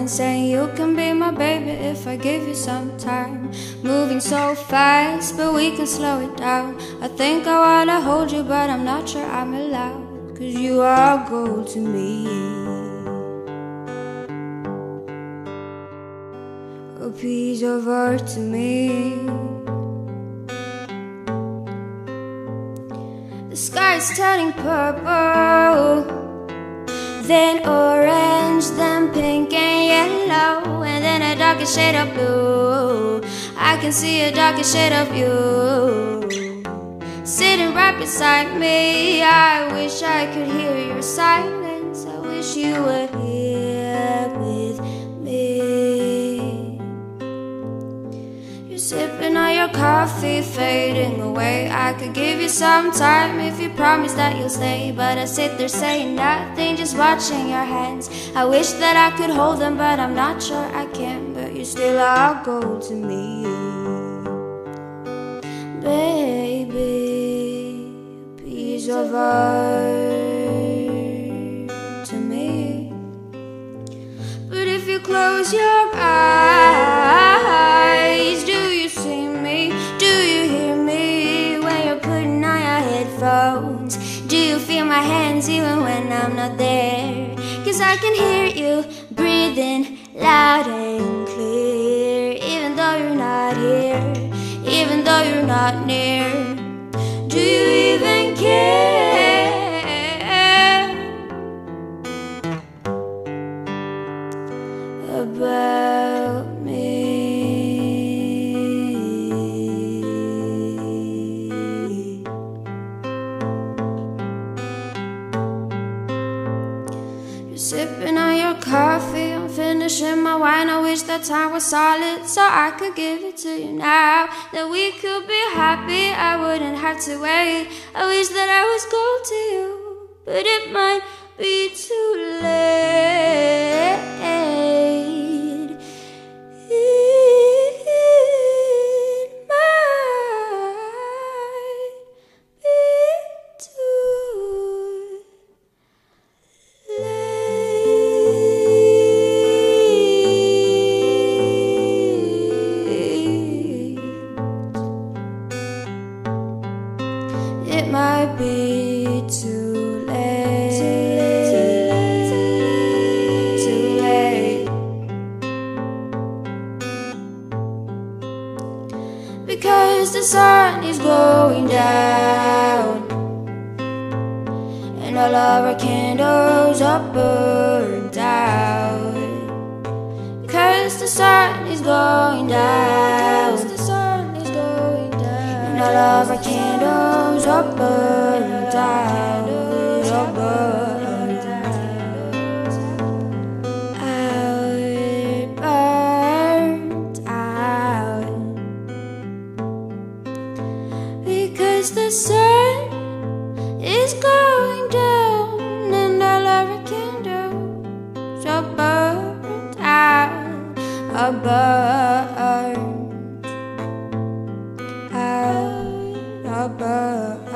sign saying you can be my baby if I give you some time. Moving so fast, but we can slow it down. I think I wanna hold you, but I'm not sure I'm allowed. 'Cause you are gold to me, a piece of art to me. The sky's turning purple, then orange, then pink and yellow, and then a darker shade of blue. I can see a darker shade of you sitting right beside me. I wish I could hear your silence. I wish you were here with me. You're sipping on your coffee, fading away. I could give you some time if you promise that you'll stay, but I sit there saying nothing, just watching your hands. I wish that I could hold them, but I'm not sure I can. But you still are gold to me, baby, a piece of art to me. But if you close your eyes, do you see me? Do you hear me when you're putting on your headphones? Do you feel my hands even when I'm not there? 'Cause I can hear you breathing loud and clear, even though you're not here, even though you're not near. Do you even care about me? You're sipping on your coffee, I'm finishing my wine. I wish that time was solid so I could give it to you now, that we could be happy, I wouldn't have to wait. I wish that I was gold to you, but it might be too late. It might be too late. It might be too late. Too late. Because the sun is going down, and all of our candles are burned out. Because the sun is going down, and all of our candles are burned out, are burned out. Because the sun is going down, and all of our candles are burned out, are burned out, are burned